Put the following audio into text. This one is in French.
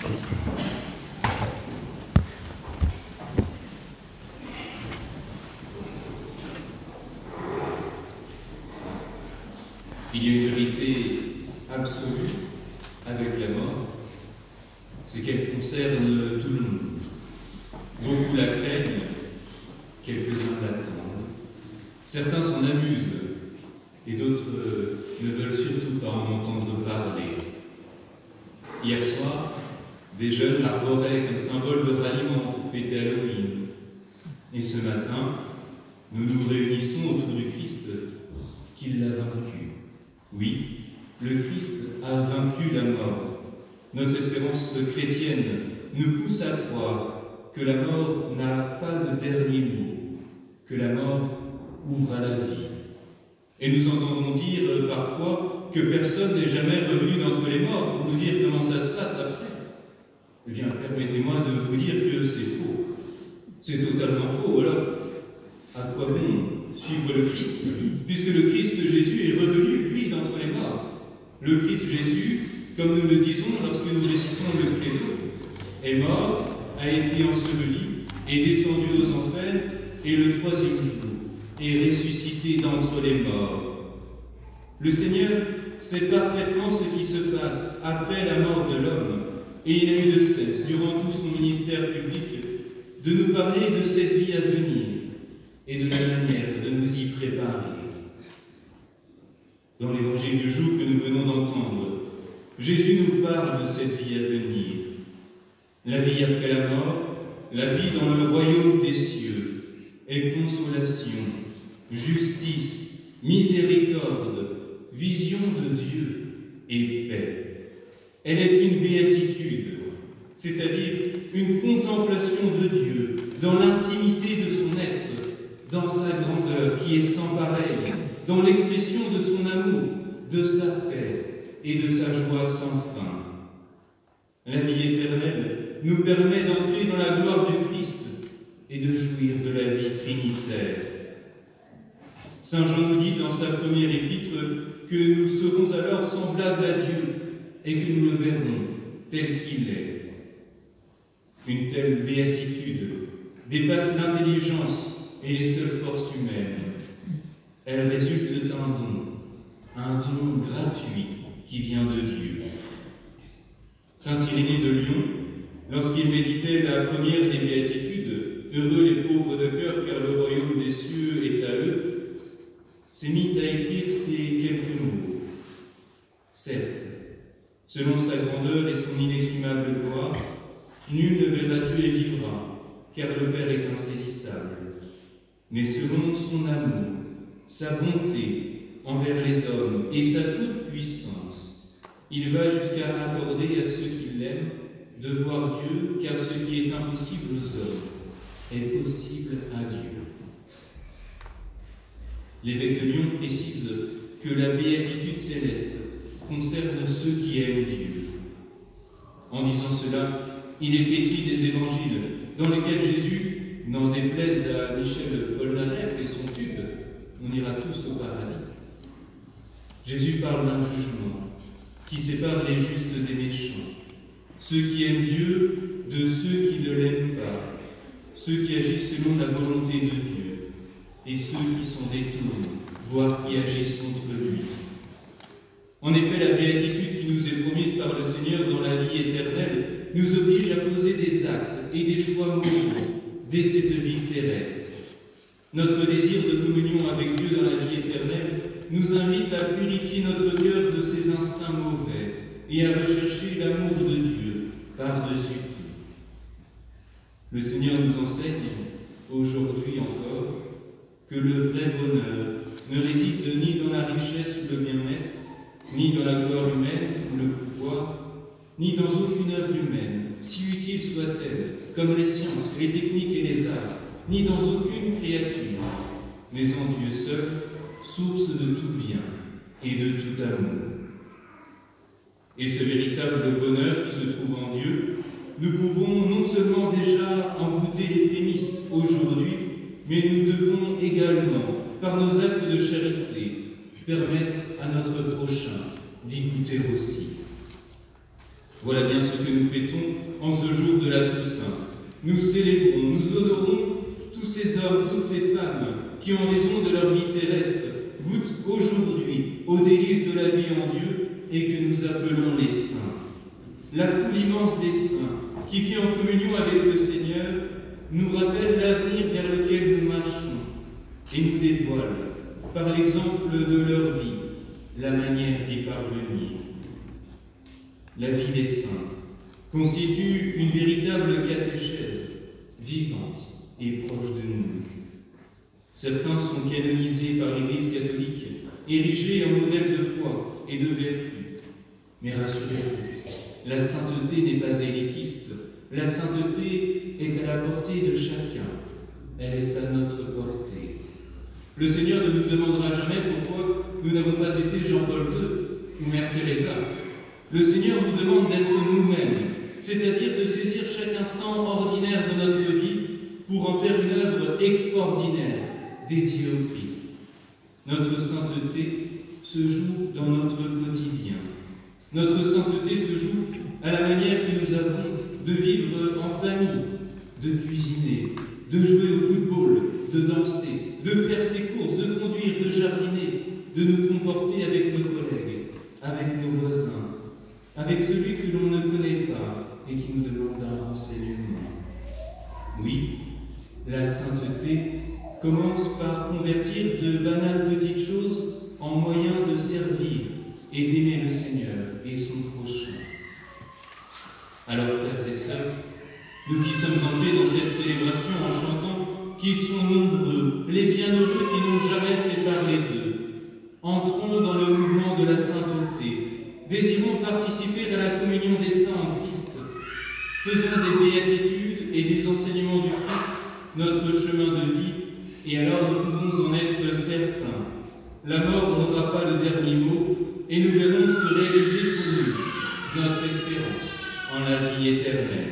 Il y a une vérité absolue avec la mort, c'est qu'elle concerne tout le monde. Beaucoup la craignent, quelques-uns l'attendent. Certains s'en amusent et d'autres ne veulent surtout pas en entendre parler. Hier soir, des jeunes l'arboraient comme symbole de ralliement pour fêter Halloween. Et ce matin, nous nous réunissons autour du Christ qui l'a vaincu. Oui, le Christ a vaincu la mort. Notre espérance chrétienne nous pousse à croire que la mort n'a pas de dernier mot, que la mort ouvre à la vie. Et nous entendons dire parfois que personne n'est jamais revenu d'entre les morts pour nous dire comment ça se passe après. Eh bien, permettez-moi de vous dire que c'est faux. C'est totalement faux. Alors, à quoi bon suivre le Christ, puisque le Christ Jésus est revenu, lui, d'entre les morts. Le Christ Jésus, comme nous le disons lorsque nous récitons le credo, est mort, a été enseveli, est descendu aux enfers, et le troisième jour est ressuscité d'entre les morts. Le Seigneur sait parfaitement ce qui se passe après la mort de l'homme, et il a eu de cesse, durant tout son ministère public, de nous parler de cette vie à venir et de la manière de nous y préparer. Dans l'évangile du jour que nous venons d'entendre, Jésus nous parle de cette vie à venir. La vie après la mort, la vie dans le royaume des cieux, est consolation, justice, miséricorde, vision de Dieu et paix. Elle est une béatitude, c'est-à-dire une contemplation de Dieu dans l'intimité de son être, dans sa grandeur qui est sans pareille, dans l'expression de son amour, de sa paix et de sa joie sans fin. La vie éternelle nous permet d'entrer dans la gloire du Christ et de jouir de la vie trinitaire. Saint Jean nous dit dans sa première épître que nous serons alors semblables à Dieu et que nous le verrons tel qu'il est. Une telle béatitude dépasse l'intelligence et les seules forces humaines. Elle résulte un don gratuit qui vient de Dieu. Saint Irénée de Lyon, lorsqu'il méditait la première des béatitudes, heureux les pauvres de cœur car le royaume des cieux est à eux, s'est mis à écrire ces quelques mots. Certes, selon sa grandeur et son inexprimable gloire, nul ne verra Dieu et vivra, car le Père est insaisissable. Mais selon son amour, sa bonté envers les hommes et sa toute-puissance, il va jusqu'à accorder à ceux qui l'aiment de voir Dieu, car ce qui est impossible aux hommes est possible à Dieu. L'évêque de Lyon précise que la béatitude céleste concerne ceux qui aiment Dieu. En disant cela, il est pétri des évangiles dans lesquels Jésus, n'en déplaise à Michel Polnareff et son tube, on ira tous au paradis. Jésus parle d'un jugement qui sépare les justes des méchants, ceux qui aiment Dieu de ceux qui ne l'aiment pas, ceux qui agissent selon la volonté de Dieu et ceux qui sont détournés, voire qui agissent contre lui. En effet, la béatitude qui nous est promise par le Seigneur dans la vie éternelle nous oblige à poser des actes et des choix moraux dès cette vie terrestre. Notre désir de communion avec Dieu dans la vie éternelle nous invite à purifier notre cœur de ses instincts mauvais et à rechercher l'amour de Dieu par-dessus tout. Le Seigneur nous enseigne, aujourd'hui encore, que le vrai bonheur ne réside ni dans la richesse ou le bien-être, ni dans la gloire humaine ou le pouvoir, ni dans aucune œuvre humaine, si utile soit-elle, comme les sciences, les techniques et les arts, ni dans aucune créature, mais en Dieu seul, source de tout bien et de tout amour. Et ce véritable bonheur qui se trouve en Dieu, nous pouvons non seulement déjà en goûter les prémices aujourd'hui, mais nous devons également, par nos actes de charité, permettre à notre prochain d'y goûter aussi. Voilà bien ce que nous fêtons en ce jour de la Toussaint. Nous célébrons, nous honorons tous ces hommes, toutes ces femmes qui, en raison de leur vie terrestre, goûtent aujourd'hui aux délices de la vie en Dieu et que nous appelons les saints. La foule immense des saints qui vit en communion avec le Seigneur nous rappelle l'avenir vers lequel nous marchons et nous dévoile, par l'exemple de leur vie, la manière d'y parvenir. La vie des saints constitue une véritable catéchèse, vivante et proche de nous. Certains sont canonisés par l'Église catholique, érigés en modèle de foi et de vertu. Mais rassurez-vous, la sainteté n'est pas élitiste, la sainteté est à la portée de chacun, elle est à notre portée. Le Seigneur ne nous demandera jamais pourquoi nous n'avons pas été Jean-Paul II ou Mère Teresa. Le Seigneur nous demande d'être nous-mêmes, c'est-à-dire de saisir chaque instant ordinaire de notre vie pour en faire une œuvre extraordinaire, dédiée au Christ. Notre sainteté se joue dans notre quotidien. Notre sainteté se joue à la manière que nous avons de vivre en famille, de cuisiner, de jouer au football, de danser, de faire ses courses, de conduire, de jardiner, de nous comporter avec nos collègues, avec nos voisins, avec celui que l'on ne connaît pas et qui nous demande un renseignement. Oui, la sainteté commence par convertir de banales petites choses en moyens de servir et d'aimer le Seigneur et son prochain. Alors, frères et sœurs, nous qui sommes entrés dans cette célébration en chantant qu'ils sont nombreux, les bienheureux qui n'ont jamais fait parler d'eux, entrons dans le mouvement de la sainteté, désirons participer à la communion des saints en Christ, faisons des béatitudes et des enseignements du Christ notre chemin de vie, et alors nous pouvons en être certains. La mort n'aura pas le dernier mot, et nous verrons se réaliser pour nous notre espérance en la vie éternelle.